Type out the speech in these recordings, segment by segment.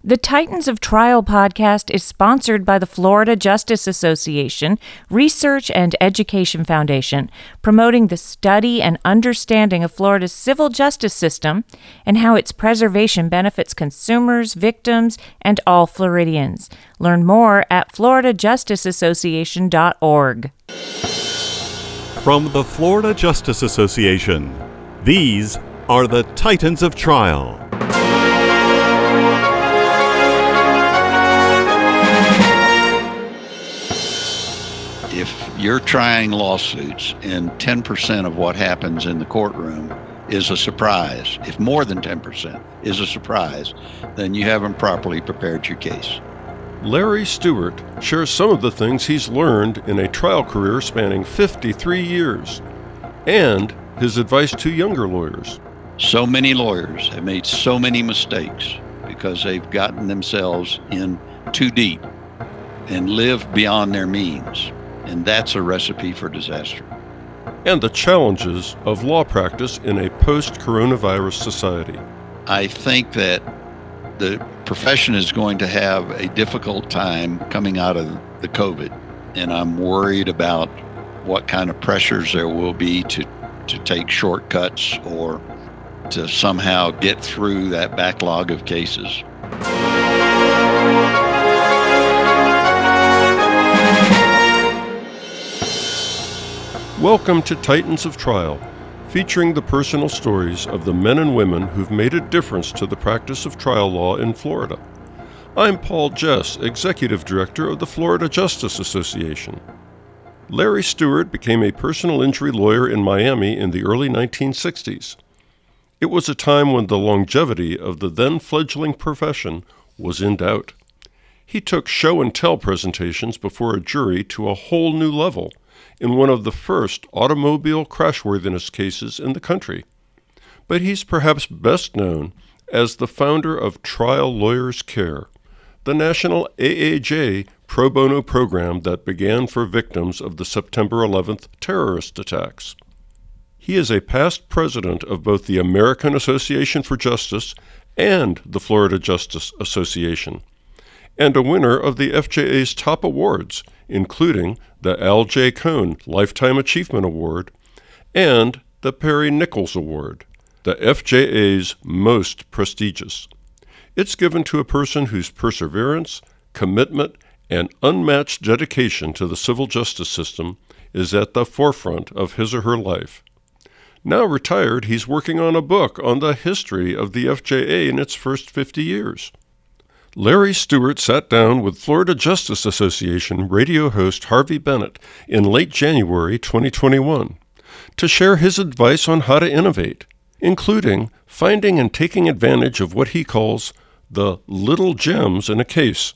The Titans of Trial podcast is sponsored by the Florida Justice Association Research and Education Foundation, promoting the study and understanding of Florida's civil justice system and how its preservation benefits consumers, victims, and all Floridians. Learn more at floridajusticeassociation.org. From the Florida Justice Association, these are the Titans of Trial. If you're trying lawsuits and 10% of what happens in the courtroom is a surprise, if more than 10% is a surprise, then you haven't properly prepared your case. Larry Stewart shares some of the things he's learned in a trial career spanning 53 years, and his advice to younger lawyers. So many lawyers have made so many mistakes because they've gotten themselves in too deep and lived beyond their means. And that's a recipe for disaster. And the challenges of law practice in a post-coronavirus society. I think that the profession is going to have a difficult time coming out of the COVID. And I'm worried about what kind of pressures there will be to take shortcuts or to somehow get through that backlog of cases. Welcome to Titans of Trial, featuring the personal stories of the men and women who've made a difference to the practice of trial law in Florida. I'm Paul Jess, Executive Director of the Florida Justice Association. Larry Stewart became a personal injury lawyer in Miami in the early 1960s. It was a time when the longevity of the then fledgling profession was in doubt. He took show and tell presentations before a jury to a whole new level in one of the first automobile crashworthiness cases in the country. But he's perhaps best known as the founder of Trial Lawyers Care, the national AAJ pro bono program that began for victims of the September 11th terrorist attacks. He is a past president of both the American Association for Justice and the Florida Justice Association, and a winner of the FJA's top awards, including the Al J. Cohn Lifetime Achievement Award and the Perry Nichols Award, the FJA's most prestigious. It's given to a person whose perseverance, commitment, and unmatched dedication to the civil justice system is at the forefront of his or her life. Now retired, he's working on a book on the history of the FJA in its first 50 years. Larry Stewart sat down with Florida Justice Association radio host Harvey Bennett in late January 2021 to share his advice on how to innovate, including finding and taking advantage of what he calls the little gems in a case,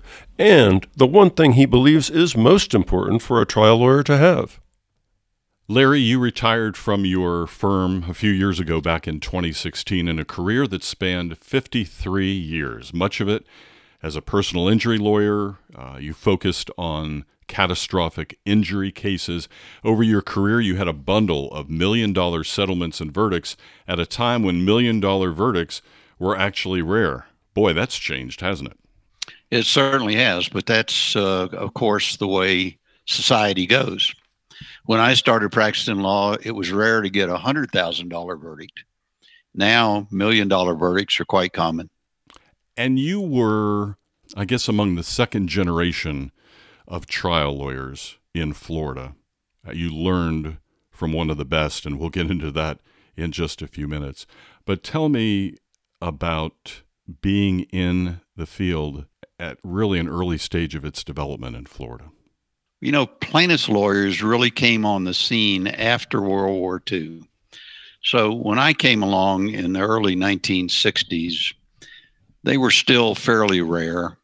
and the one thing he believes is most important for a trial lawyer to have. Larry, you retired from your firm a few years ago, back in 2016, in a career that spanned 53 years, much of it as a personal injury lawyer. You focused on catastrophic injury cases. Over your career, you had a bundle of million-dollar settlements and verdicts at a time when million-dollar verdicts were actually rare. Boy, that's changed, hasn't it? It certainly has, but that's, of course, the way society goes. When I started practicing law, it was rare to get a $100,000 verdict. Now, million-dollar verdicts are quite common. And you were, I guess, among the second generation of trial lawyers in Florida. You learned from one of the best, and we'll get into that in just a few minutes. But tell me about being in the field at really an early stage of its development in Florida. You know, plaintiffs' lawyers really came on the scene after World War II. So when I came along in the early 1960s, they were still fairly rare.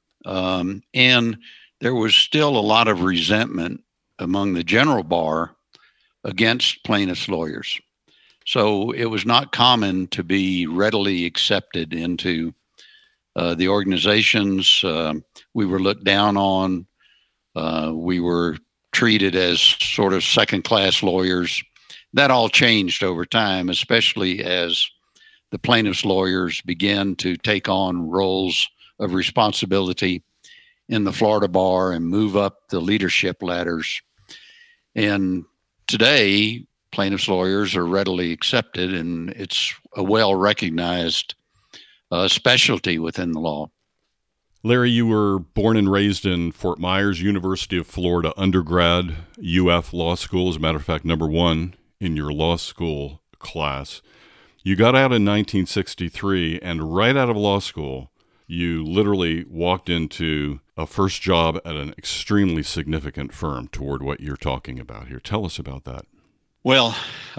And there was still a lot of resentment among the general bar against plaintiffs' lawyers. So it was not common to be readily accepted into the organizations. We were looked down on. We were treated as sort of second-class lawyers. That all changed over time, especially as the plaintiffs' lawyers began to take on roles of responsibility in the Florida bar and move up the leadership ladders. And today, plaintiff's lawyers are readily accepted, and it's a well-recognized specialty within the law. Larry, you were born and raised in Fort Myers, University of Florida undergrad, UF Law School, as a matter of fact, number one in your law school class. You got out in 1963, and right out of law school, you literally walked into a first job at an extremely significant firm toward what you're talking about here. Tell us about that. Well,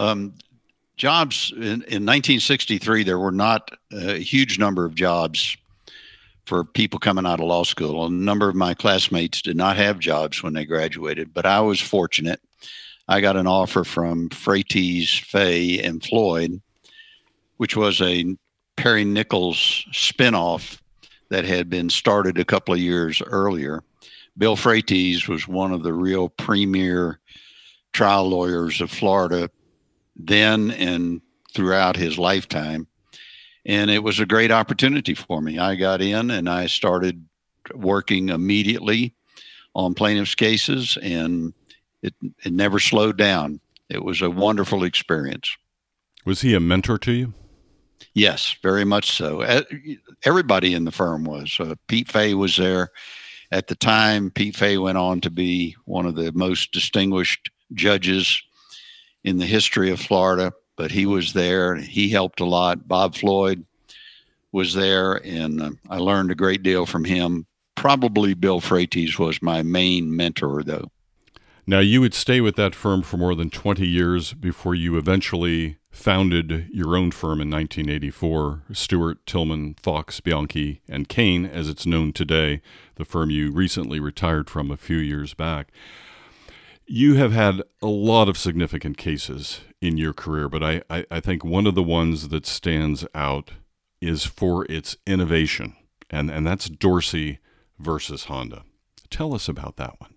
jobs in 1963, there were not a huge number of jobs for people coming out of law school. A number of my classmates did not have jobs when they graduated, but I was fortunate. I got an offer from Freites, Fay, and Floyd, which was a Perry Nichols spinoff that had been started a couple of years earlier. Bill Freites was one of the real premier trial lawyers of Florida then and throughout his lifetime. And it was a great opportunity for me. I got in and I started working immediately on plaintiff's cases, and it never slowed down. It was a wonderful experience. Was he a mentor to you? Yes, very much so. Everybody in the firm was. Pete Fay was there at the time. Pete Fay went on to be one of the most distinguished judges in the history of Florida, but he was there. He helped a lot. Bob Floyd was there, and I learned a great deal from him. Probably Bill Freites was my main mentor, though. Now, you would stay with that firm for more than 20 years before you eventually founded your own firm in 1984, Stewart, Tillman, Fox, Bianchi, and Kane, as it's known today, the firm you recently retired from a few years back. You have had a lot of significant cases in your career, but I think one of the ones that stands out is for its innovation, and that's Dorsey versus Honda. Tell us about that one.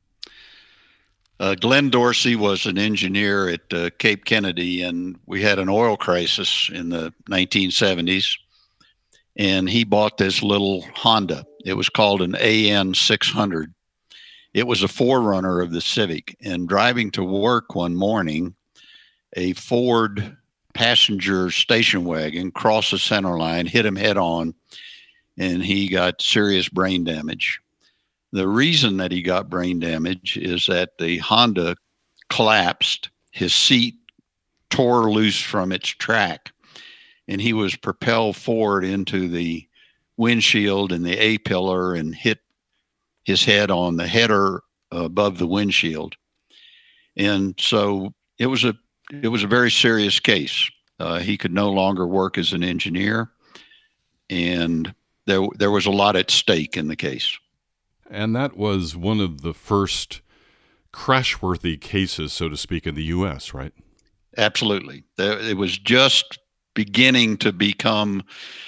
Glenn Dorsey was an engineer at Cape Kennedy, and we had an oil crisis in the 1970s, and he bought this little Honda. It was called an AN 600. It was a forerunner of the Civic, and driving to work one morning, a Ford passenger station wagon crossed the center line, hit him head on, and he got serious brain damage. The reason that he got brain damage is that the Honda collapsed, his seat tore loose from its track, and he was propelled forward into the windshield and the A-pillar and hit his head on the header above the windshield. And so it was a very serious case. He could no longer work as an engineer, and there was a lot at stake in the case. And that was one of the first crash-worthy cases, so to speak, in the U.S., right? Absolutely. It was just beginning to become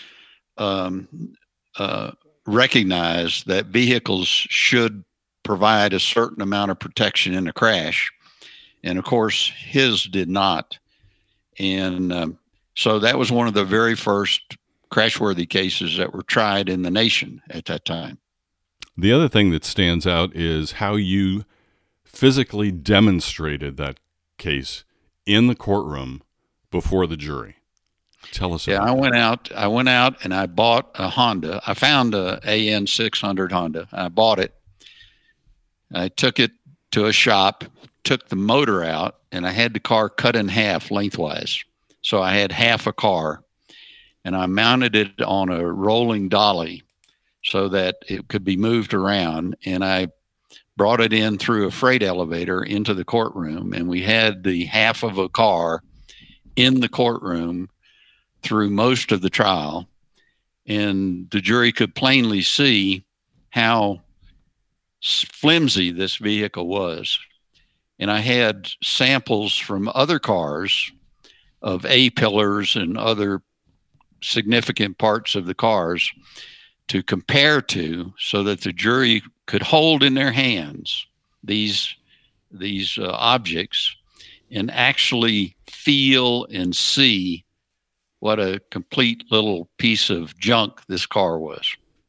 recognized that vehicles should provide a certain amount of protection in a crash. And, of course, his did not. And so that was one of the very first crash-worthy cases that were tried in the nation at that time. The other thing that stands out is how you physically demonstrated that case in the courtroom before the jury. Tell us about that. I went out and I bought a Honda. I found a AN 600 Honda. I bought it. I took it to a shop, took the motor out, and I had the car cut in half lengthwise. So I had half a car, and I mounted it on a rolling dolly so that it could be moved around. And I brought it in through a freight elevator into the courtroom, and we had the half of a car in the courtroom through most of the trial. And the jury could plainly see how flimsy this vehicle was. And I had samples from other cars of A-pillars and other significant parts of the cars to compare to, so that the jury could hold in their hands these objects and actually feel and see what a complete little piece of junk this car was.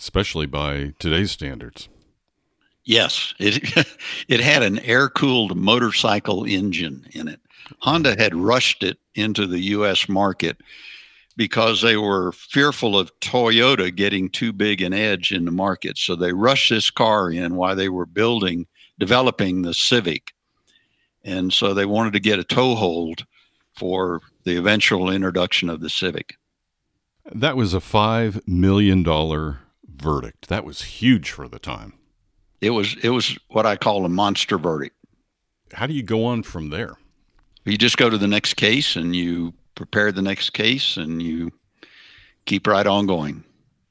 especially by today's standards. Yes, it it had an air-cooled motorcycle engine in it. Honda had rushed it into the U.S. market because they were fearful of Toyota getting too big an edge in the market. So they rushed this car in while they were developing the Civic. And so they wanted to get a toehold for the eventual introduction of the Civic. That was a $5 million verdict. That was huge for the time. It was what I call a monster verdict. How do you go on from there? You just go to the next case and you prepare the next case and you keep right on going.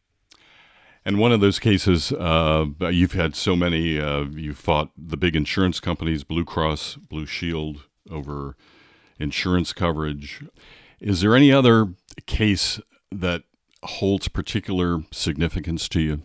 And one of those cases, you've had so many, you fought the big insurance companies, Blue Cross, Blue Shield, over insurance coverage. Is there any other case that holds particular significance to you?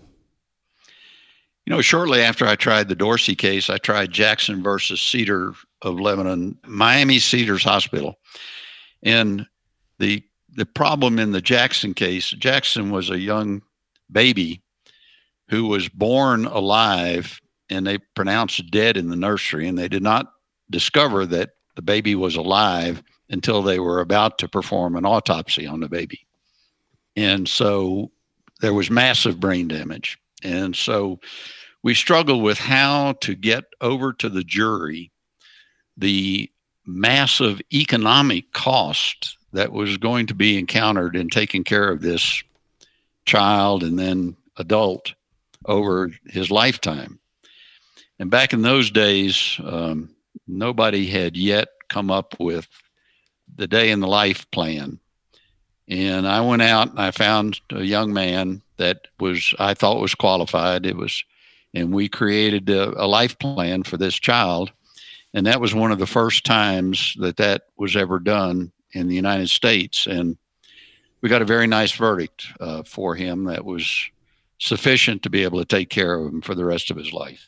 You know, shortly after I tried the Dorsey case, I tried Jackson versus Cedar of Lebanon, Miami Cedars Hospital. And the problem in the Jackson case, Jackson was a young baby who was born alive, and they pronounced dead in the nursery, and they did not discover that the baby was alive until they were about to perform an autopsy on the baby. And so there was massive brain damage. And so we struggled with how to get over to the jury the massive economic cost that was going to be encountered in taking care of this child and then adult over his lifetime. And back in those days, nobody had yet come up with the day in the life plan. And I went out and I found a young man that I thought was qualified. And we created a life plan for this child. And that was one of the first times that was ever done in the United States. And we got a very nice verdict for him that was sufficient to be able to take care of him for the rest of his life.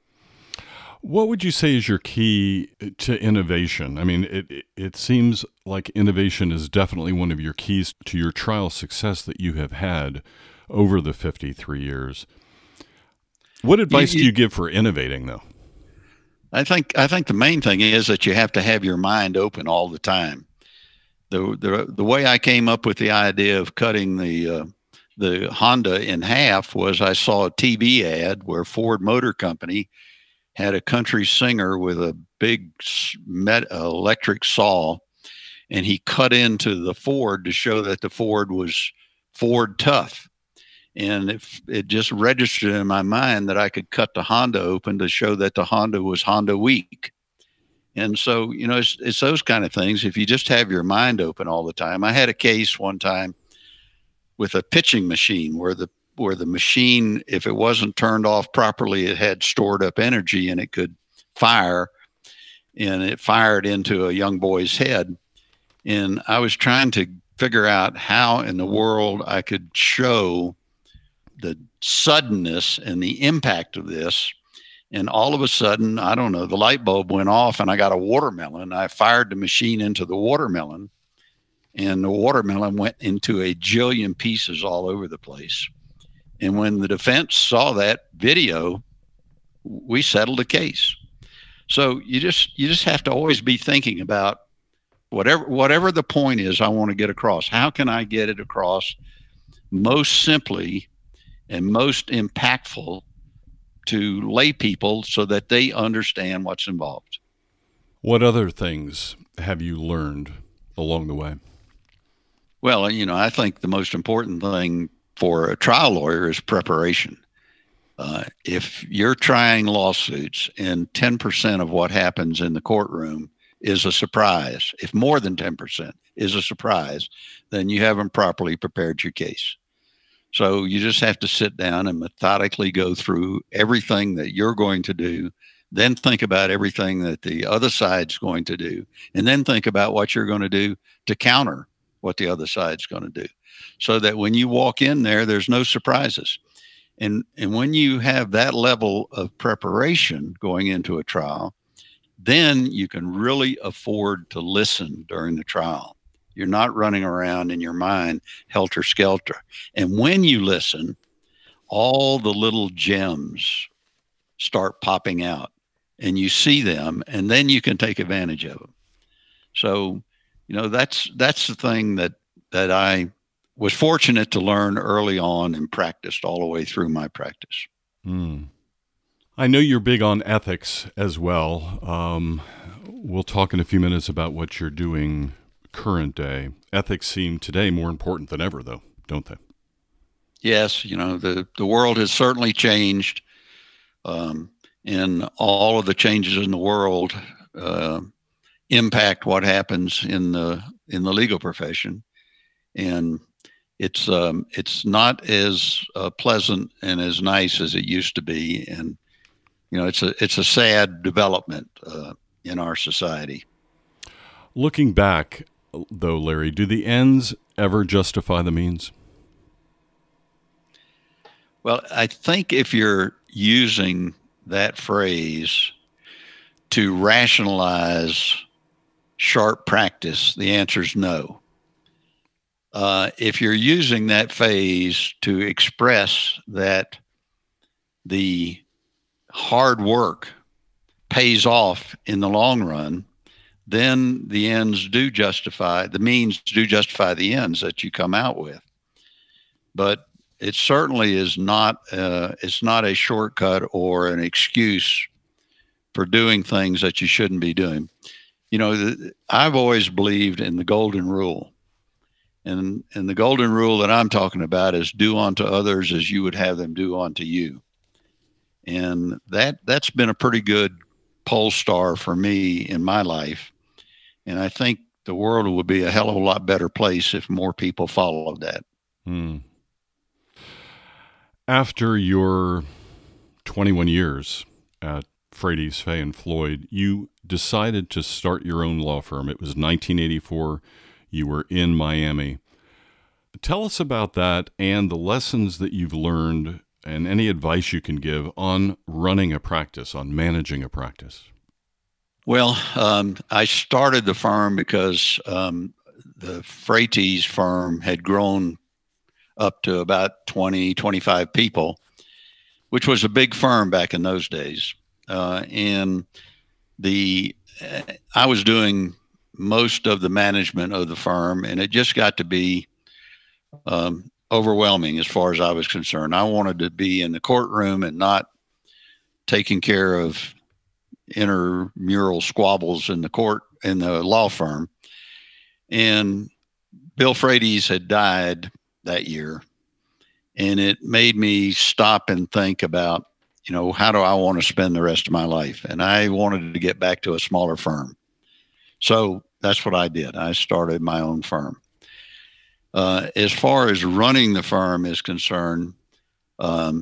What would you say is your key to innovation? I mean, it seems like innovation is definitely one of your keys to your trial success that you have had over the 53 years. What advice do you give for innovating, though? I think the main thing is that you have to have your mind open all the time. The way I came up with the idea of cutting the Honda in half was I saw a TV ad where Ford Motor Company had a country singer with a big electric saw, and he cut into the Ford to show that the Ford was Ford tough. And it just registered in my mind that I could cut the Honda open to show that the Honda was Honda weak. And so, you know, it's those kind of things. If you just have your mind open all the time. I had a case one time with a pitching machine where the machine, if it wasn't turned off properly, it had stored up energy and it could fire, and it fired into a young boy's head. And I was trying to figure out how in the world I could show the suddenness and the impact of this. And all of a sudden, I don't know, the light bulb went off and I got a watermelon. I fired the machine into the watermelon, and the watermelon went into a jillion pieces all over the place. And when the defense saw that video, we settled the case. So you just have to always be thinking about whatever the point is I want to get across. How can I get it across most simply and most impactful to lay people so that they understand what's involved? What other things have you learned along the way? Well, you know, I think the most important thing for a trial lawyer is preparation. If you're trying lawsuits and 10% of what happens in the courtroom is a surprise, if more than 10% is a surprise, then you haven't properly prepared your case. So you just have to sit down and methodically go through everything that you're going to do, then think about everything that the other side's going to do, and then think about what you're going to do to counter what the other side's going to do, so that when you walk in there, there's no surprises. And when you have that level of preparation going into a trial, then you can really afford to listen during the trial. You're not running around in your mind helter-skelter. And when you listen, all the little gems start popping out, and you see them, and then you can take advantage of them. So, that's the thing that I was fortunate to learn early on and practiced all the way through my practice. I know you're big on ethics as well. We'll talk in a few minutes about what you're doing current day. Ethics seem today more important than ever, though, don't they? Yes, the world has certainly changed, and all of the changes in the world impact what happens in the legal profession, and it's not as pleasant and as nice as it used to be, and it's a sad development in our society. Looking back, though, Larry, do the ends ever justify the means? Well, I think if you're using that phrase to rationalize sharp practice, the answer is no. If you're using that phrase to express that the hard work pays off in the long run, then the means do justify the ends that you come out with. But it certainly is not. It's not a shortcut or an excuse for doing things that you shouldn't be doing. I've always believed in the golden rule, and the golden rule that I'm talking about is do unto others as you would have them do unto you. And that's been a pretty good pole star for me in my life. And I think the world would be a hell of a lot better place if more people followed that. After your 21 years at Frades, Fay & Floyd, you decided to start your own law firm. It was 1984. You were in Miami. Tell us about that and the lessons that you've learned and any advice you can give on running a practice, on managing a practice. Well, I started the firm because the Frades firm had grown up to about 20, 25 people, which was a big firm back in those days. And I was doing most of the management of the firm, and it just got to be overwhelming as far as I was concerned. I wanted to be in the courtroom and not taking care of intramural squabbles in the law firm. And Bill Frades had died that year, and it made me stop and think about, how do I want to spend the rest of my life? And I wanted to get back to a smaller firm. So that's what I did. I started my own firm. As far as running the firm is concerned, I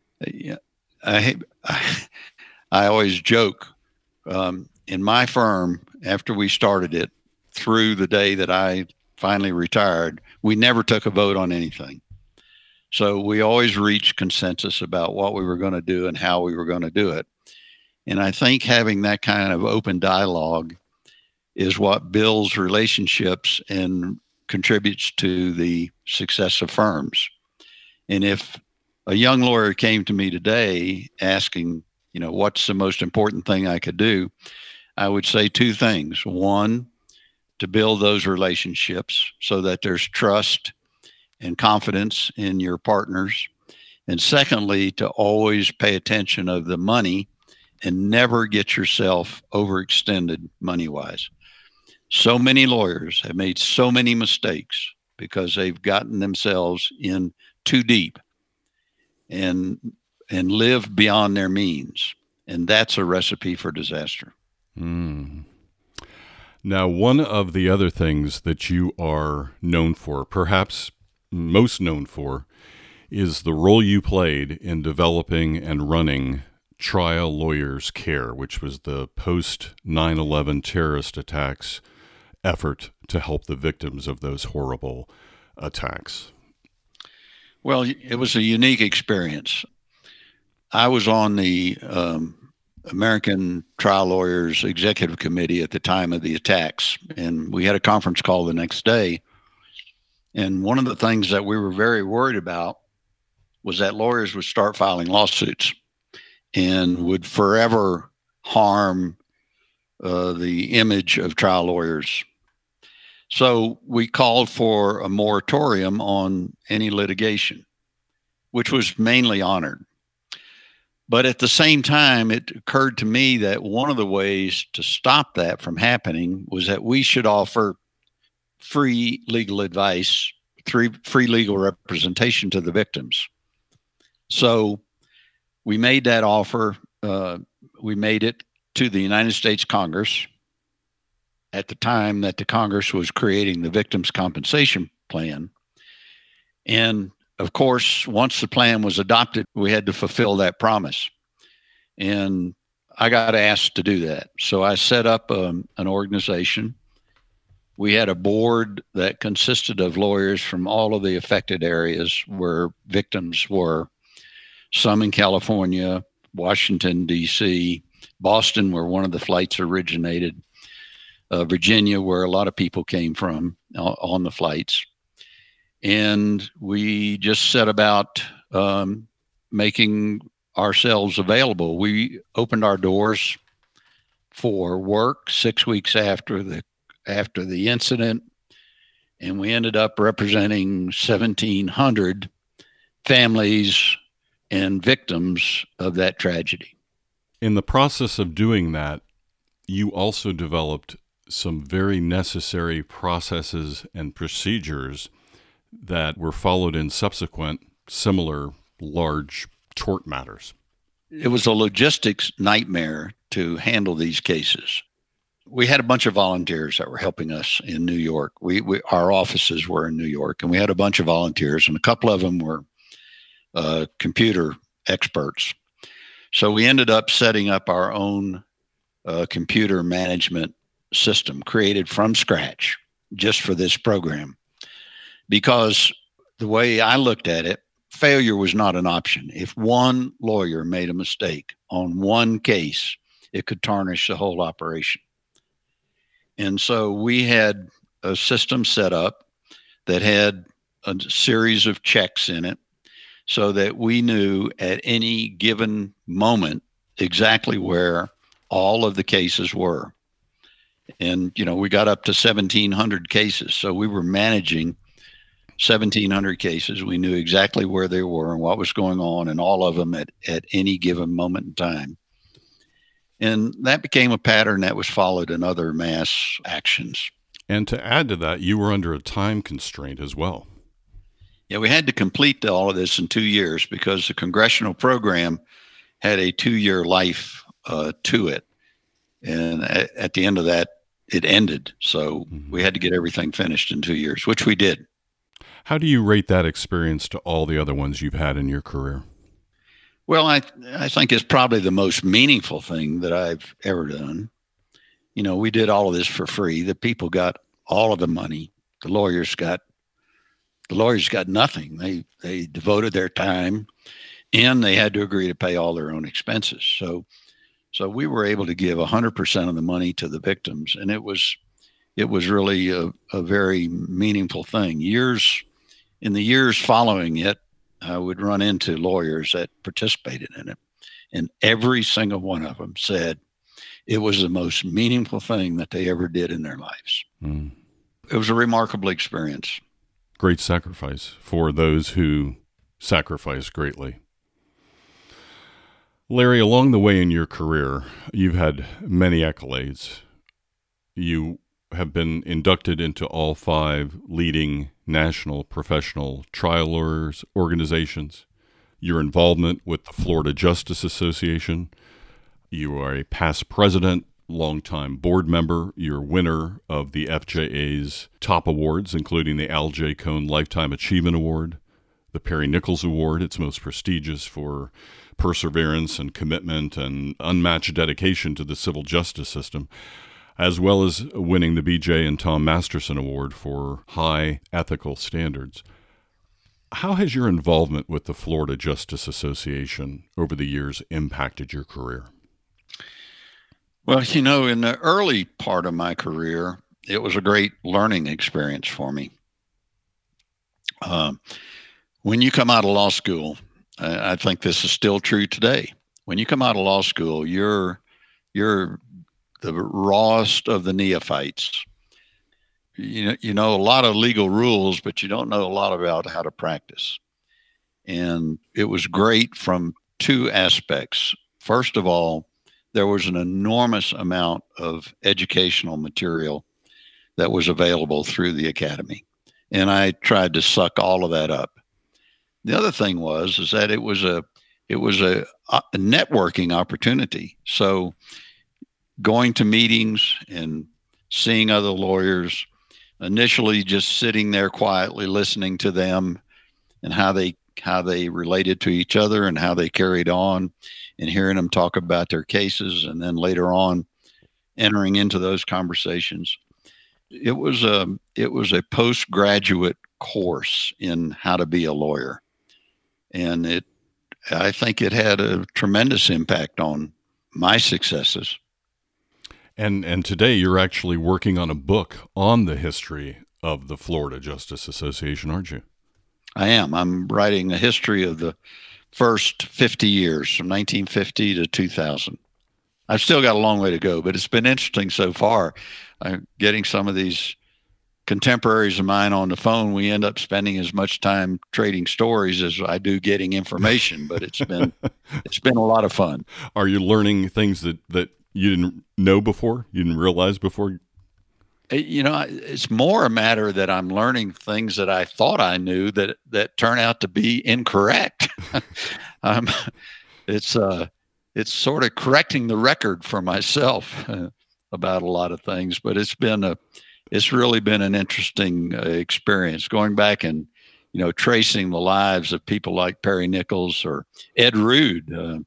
always joke, in my firm, after we started it, through the day that I finally retired, we never took a vote on anything. So we always reached consensus about what we were going to do and how we were going to do it. And I think having that kind of open dialogue is what builds relationships and contributes to the success of firms. And if a young lawyer came to me today asking, what's the most important thing I could do, I would say two things. One, to build those relationships so that there's trust and confidence in your partners. And secondly, to always pay attention of the money and never get yourself overextended money-wise. So many lawyers have made so many mistakes because they've gotten themselves in too deep and live beyond their means. And that's a recipe for disaster. Now, one of the other things that you are known for, perhaps most known for, is the role you played in developing and running Trial Lawyers Care, which was the post 9/11 terrorist attacks effort to help the victims of those horrible attacks. Well, it was a unique experience. I was on the American Trial Lawyers Executive Committee at the time of the attacks, and we had a conference call the next day. And one of the things that we were very worried about was that lawyers would start filing lawsuits and would forever harm the image of trial lawyers. So we called for a moratorium on any litigation, which was mainly honored. But at the same time, it occurred to me that one of the ways to stop that from happening was that we should offer free legal advice, free legal representation to the victims. So we made that offer. We made it to the United States Congress at the time that the Congress was creating the Victims' Compensation Plan. And of course, once the plan was adopted, we had to fulfill that promise. And I got asked to do that. So I set up an organization. We had a board that consisted of lawyers from all of the affected areas where victims were, some in California, Washington, D.C., Boston, where one of the flights originated, Virginia, where a lot of people came from on the flights. And we just set about making ourselves available. We opened our doors for work 6 weeks after the incident, and we ended up representing 1,700 families and victims of that tragedy. In the process of doing that, you also developed some very necessary processes and procedures that were followed in subsequent similar large tort matters. It was a logistics nightmare to handle these cases. We had a bunch of volunteers that were helping us in New York. Our offices were in New York, and we had a bunch of volunteers, and a couple of them were computer experts. So we ended up setting up our own computer management system created from scratch just for this program. Because the way I looked at it, failure was not an option. If one lawyer made a mistake on one case, it could tarnish the whole operation. And so we had a system set up that had a series of checks in it so that we knew at any given moment exactly where all of the cases were. And, we got up to 1,700 cases. So we were managing 1,700 cases. We knew exactly where they were and what was going on in all of them at any given moment in time. And that became a pattern that was followed in other mass actions. And to add to that, you were under a time constraint as well. Yeah, we had to complete all of this in 2 years because the congressional program had a 2-year life to it. And at the end of that, it ended. So we had to get everything finished in 2 years, which we did. How do you rate that experience to all the other ones you've had in your career? Well, I think it's probably the most meaningful thing that I've ever done. We did all of this for free. The people got all of the money. The lawyers got nothing. They devoted their time, and they had to agree to pay all their own expenses. So we were able to give 100% of the money to the victims, and it was really a very meaningful thing. In the years following it, I would run into lawyers that participated in it, and every single one of them said it was the most meaningful thing that they ever did in their lives. It was a remarkable experience. Great sacrifice for those who sacrifice greatly. Larry, along the way in your career, you've had many accolades. You have been inducted into all 5 leading national professional trial lawyers organizations. Your involvement with the Florida Justice Association. You are a past president, longtime board member. You're winner of the FJA's top awards, including the Al J. Cohn Lifetime Achievement Award, the Perry Nichols Award, its most prestigious for perseverance and commitment and unmatched dedication to the civil justice system, as well as winning the BJ and Tom Masterson Award for high ethical standards. How has your involvement with the Florida Justice Association over the years impacted your career? Well, in the early part of my career, it was a great learning experience for me. When you come out of law school, I think this is still true today. When you come out of law school, you're the rawest of the neophytes. You know a lot of legal rules, but you don't know a lot about how to practice. And it was great from two aspects. First of all, there was an enormous amount of educational material that was available through the academy. And I tried to suck all of that up. The other thing is that it was a networking opportunity. So going to meetings and seeing other lawyers, initially just sitting there quietly listening to them and how they related to each other and how they carried on, and hearing them talk about their cases, and then later on entering into those conversations. It was a postgraduate course in how to be a lawyer, and I think it had a tremendous impact on my successes. And today you're actually working on a book on the history of the Florida Justice Association, aren't you? I am. I'm writing a history of the first 50 years, from 1950 to 2000. I've still got a long way to go, but it's been interesting so far. I'm getting some of these contemporaries of mine on the phone. We end up spending as much time trading stories as I do getting information, but it's been a lot of fun. Are you learning things that you didn't know before? You didn't realize before? It's more a matter that I'm learning things that I thought I knew that turn out to be incorrect. It's sort of correcting the record for myself about a lot of things, but it's really been an interesting experience going back and, tracing the lives of people like Perry Nichols or Ed Rood,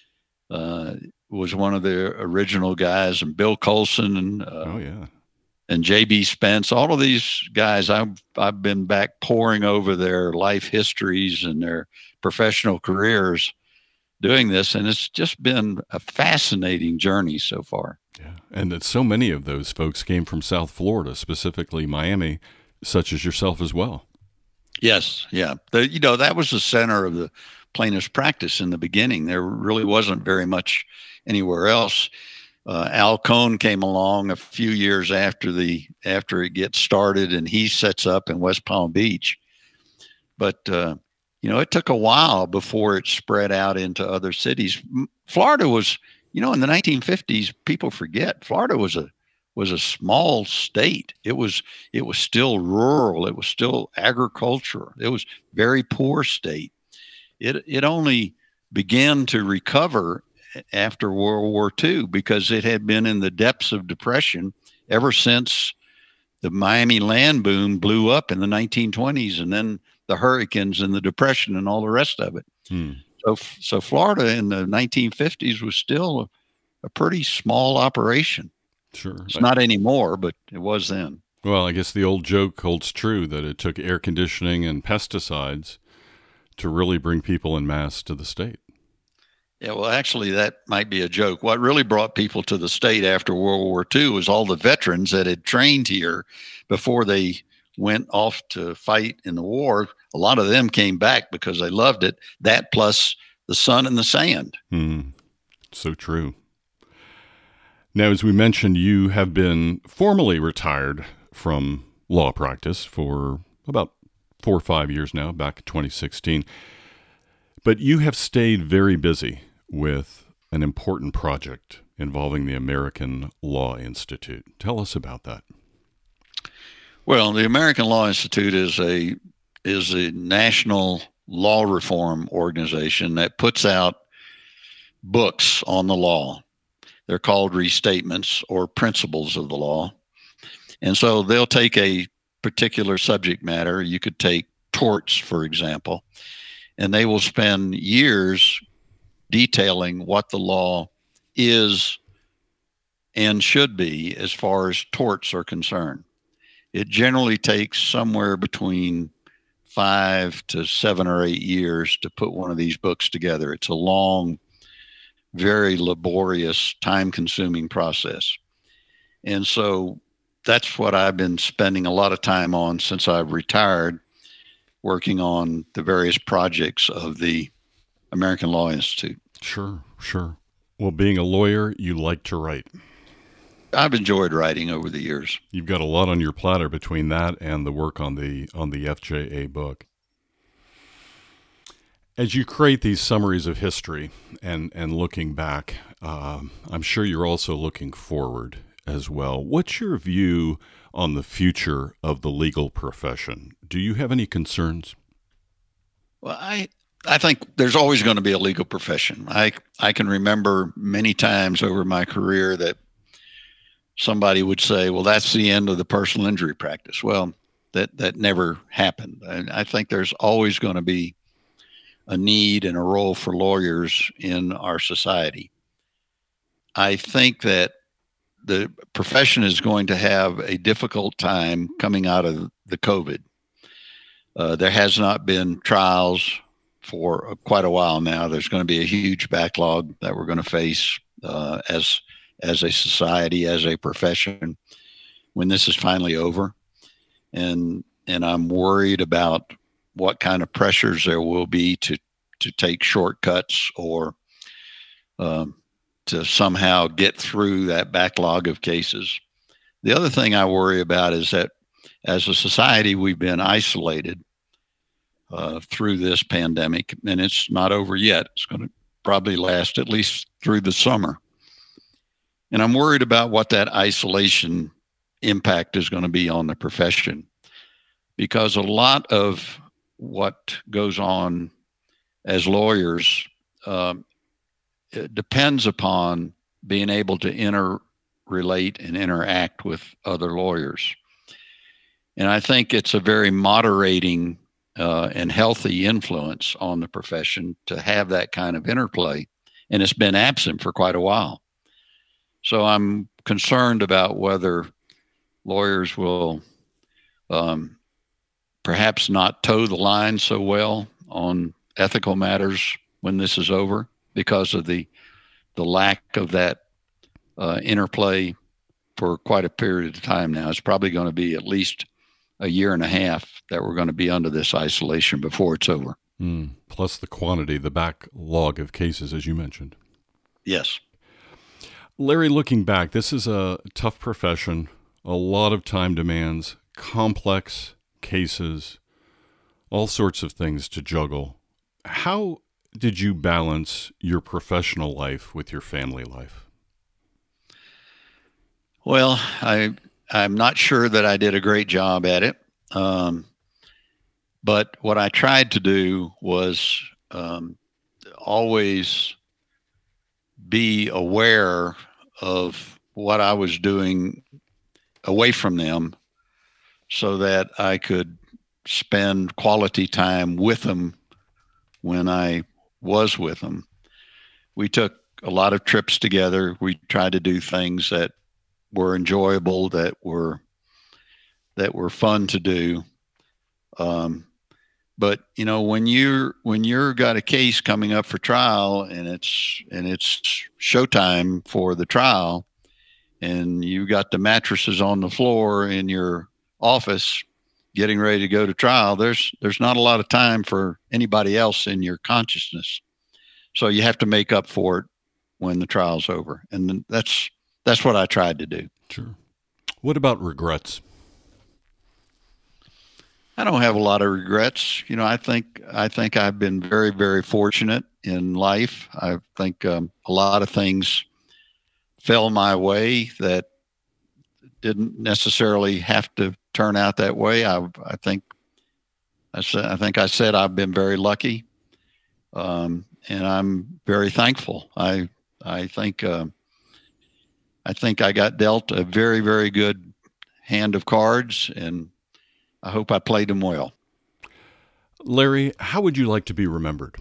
was one of the original guys, and Bill Colson and J.B. Spence. All of these guys, I've been back poring over their life histories and their professional careers doing this, and it's just been a fascinating journey so far. Yeah, and that so many of those folks came from South Florida, specifically Miami, such as yourself as well. Yes, yeah. That was the center of the plaintiff's practice in the beginning. There really wasn't very much anywhere else. Al Cohn came along a few years after it gets started, and he sets up in West Palm Beach. But it took a while before it spread out into other cities. Florida was, in the 1950s, people forget Florida was a small state. It was still rural. It was still agriculture. It was very poor state. It only began to recover after World War II because it had been in the depths of depression ever since the Miami land boom blew up in the 1920s, and then the hurricanes and the depression and all the rest of it. So Florida in the 1950s was still a pretty small operation. Sure. It's not anymore, but it was then. Well, I guess the old joke holds true that it took air conditioning and pesticides to really bring people en masse to the state. Yeah, well, actually, that might be a joke. What really brought people to the state after World War II was all the veterans that had trained here before they went off to fight in the war. A lot of them came back because they loved it. That plus the sun and the sand. So true. Now, as we mentioned, you have been formally retired from law practice for about 4 or 5 years now, back in 2016. But you have stayed very busy with an important project involving the American Law Institute. Tell us about that. Well, the American Law Institute is a national law reform organization that puts out books on the law. They're called restatements or principles of the law. And so they'll take a particular subject matter. You could take torts, for example, and they will spend years detailing what the law is and should be as far as torts are concerned. It generally takes somewhere between 5 to 7 or 8 years to put one of these books together. It's a long, very laborious, time-consuming process. And so that's what I've been spending a lot of time on since I've retired, working on the various projects of the American Law Institute. Sure. Well, being a lawyer, you like to write. I've enjoyed writing over the years. You've got a lot on your platter between that and the work on the FJA book. As you create these summaries of history and looking back, I'm sure you're also looking forward as well. What's your view on the future of the legal profession? Do you have any concerns? Well, I think there's always going to be a legal profession. I can remember many times over my career that somebody would say, well, that's the end of the personal injury practice. Well, that never happened. And I think there's always going to be a need and a role for lawyers in our society. I think that the profession is going to have a difficult time coming out of the COVID. There has not been trials for quite a while now. There's going to be a huge backlog that we're going to face as a society, as a profession, when this is finally over. And I'm worried about what kind of pressures there will be to take shortcuts or to somehow get through that backlog of cases. The other thing I worry about is that as a society, we've been isolated through this pandemic, and it's not over yet. It's going to probably last at least through the summer. And I'm worried about what that isolation impact is going to be on the profession, because a lot of what goes on as lawyers it depends upon being able to interrelate and interact with other lawyers. And I think it's a very moderating and healthy influence on the profession to have that kind of interplay. And it's been absent for quite a while. So I'm concerned about whether lawyers will perhaps not toe the line so well on ethical matters when this is over, because of the lack of that interplay for quite a period of time now. It's probably going to be at least a year and a half that we're going to be under this isolation before it's over. Plus the quantity, the backlog of cases, as you mentioned. Yes. Larry, looking back, this is a tough profession, a lot of time demands, complex cases, all sorts of things to juggle. How did you balance your professional life with your family life? Well, I'm not sure that I did a great job at it. But what I tried to do was always be aware of what I was doing away from them so that I could spend quality time with them when I was with them. We took a lot of trips together. We tried to do things that were enjoyable, that were fun to do. But you know, when you're got a case coming up for trial and it's showtime for the trial, and you got the mattresses on the floor in your office getting ready to go to trial, there's not a lot of time for anybody else in your consciousness. So you have to make up for it when the trial's over. And that's what I tried to do. Sure. What about regrets? I don't have a lot of regrets. You know, I think I've been very, very fortunate in life. I think a lot of things fell my way that didn't necessarily have to turn out that way. I think I said I've been very lucky, and I'm very thankful. I think I got dealt a very, very good hand of cards, and I hope I played them well. Larry, how would you like to be remembered?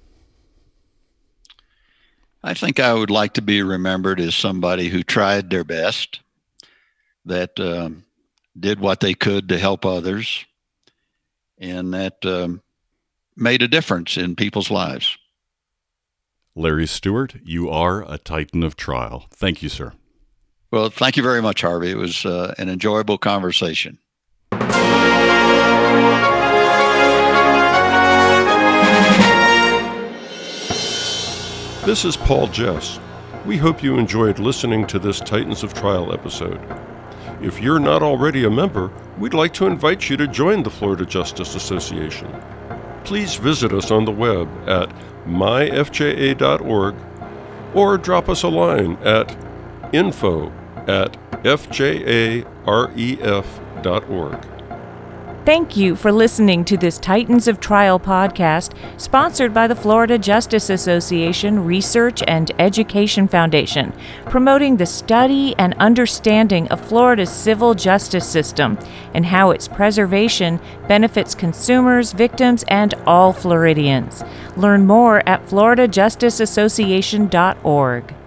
I think I would like to be remembered as somebody who tried their best, that did what they could to help others, and that made a difference in people's lives. Larry Stewart, you are a Titan of trial. Thank you, sir. Well, thank you very much, Harvey. It was an enjoyable conversation. This is Paul Jess. We hope you enjoyed listening to this Titans of Trial episode. If you're not already a member, we'd like to invite you to join the Florida Justice Association. Please visit us on the web at myfja.org or drop us a line at info@fjaref.org. Thank you for listening to this Titans of Trial podcast, sponsored by the Florida Justice Association Research and Education Foundation, promoting the study and understanding of Florida's civil justice system and how its preservation benefits consumers, victims, and all Floridians. Learn more at floridajusticeassociation.org.